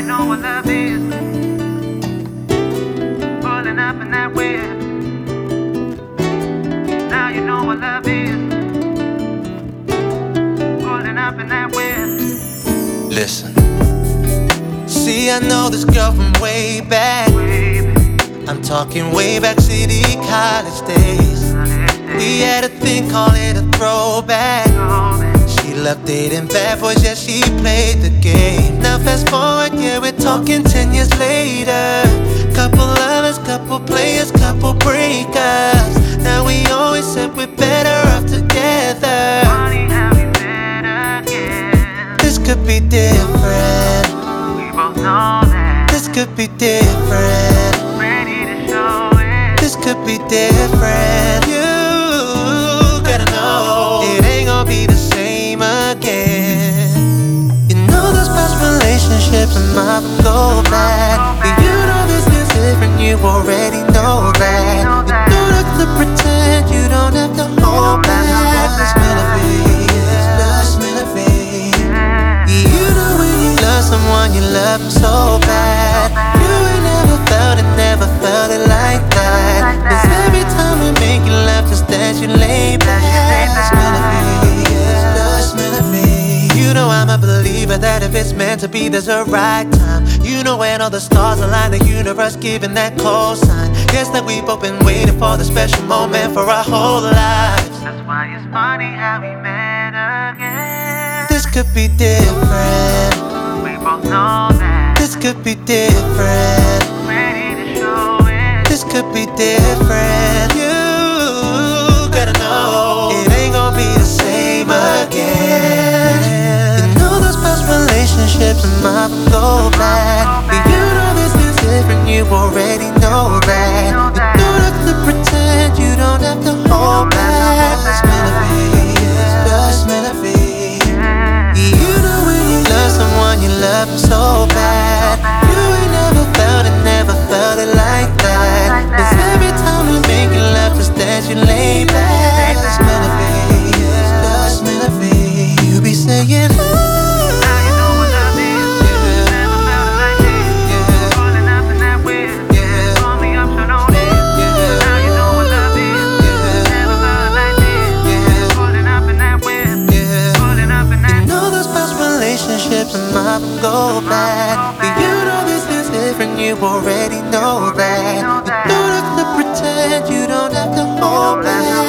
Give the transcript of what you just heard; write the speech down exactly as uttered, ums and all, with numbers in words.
know what love is. Pulling up in that whip. Now you know what love is. Pulling up in that whip. Listen. See, I know this girl from way back. I'm talking way back city college days. We had a thing, call it a throwback. She loved dating bad boys, yeah, she played the game. Now fast forward, yeah, we're talking ten years later. Couple lovers, couple players, couple breakups. Now we always said we're better off together. Funny how we met again. This could be different. We both know that. This could be different. Ready to show it. This could be different. You gotta know it ain't gonna be the same again. You know those past relationships and might go back. But you know this is different, you already know that. You don't have to pretend, you don't have to hold back. This melody is just melody. You know when you love someone, you love them so bad. You ain't never felt it, never felt it like that. Cause every time we make you love, just dance, you lay back. This melody is just melody. You know I'm a believer that if it's meant to be, there's a right time. You know when all the stars align, the universe giving that call sign. Guess that we've both been waiting for the special moment for our whole lives. That's why it's funny how we met again. This could be different. We both know that. This could be different. Ready to show it. This could be different. You gotta know it ain't gonna be the same again. You know those past relationships and might go back. But you know this is different, you already know that. You don't have to pretend, you don't have to hold back. This melody is just melody. You know when you love someone, you love them so bad. You ain't never felt it, never felt it like that. Cause every time we make you laugh, just dance, you lay back. This melody is just melody. You be saying, Now you know what love is. Never felt it like this. Pulling up in that whip. Call me up, so don't miss. Now you know what love is. Never felt it like this. Pulling up in that whip. Pulling up in that. you know those past relationships and might go back. But you know this is different, you already know that. You don't have to pretend, you don't have to hold back.